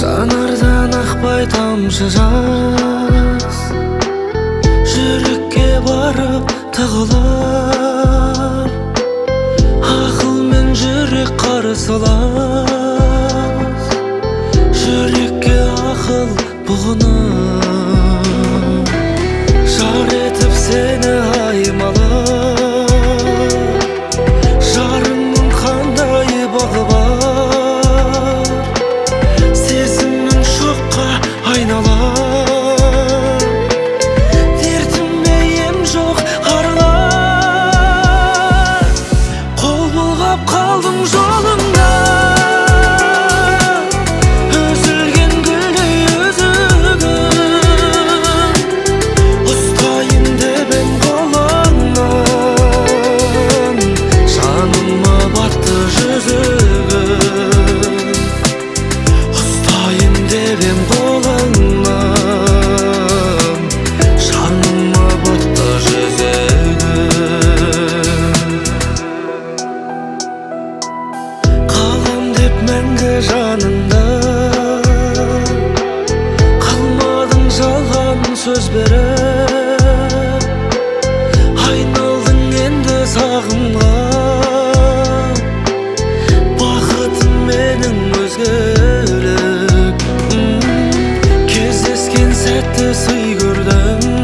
Жанардан ақпай тамшы жас, жүрекке барып тығылар. Ақыл мен жүрек қарсылас, жүрекке ақыл бұғынып, жар етіп сені аймалап. Жарыңның қандай бағы бар, сезімнің шоққа айналар. Дертіме ем жоқ аралар, қол бұлғап қалдым жолыңда. Үзілген гүлдей өзігім, ұстайын деп ем қолыңнан. Жаныма батты жүзігім, ұстайын деп ем қолыңнан. Жаныма батты жүзігім. Қалам деп мәңгі жанында, қалмадың жалған сөз беріп. Айналдың енді сағынған, бақытым менің өзгелік. Кездескен сәтті сый көрдім,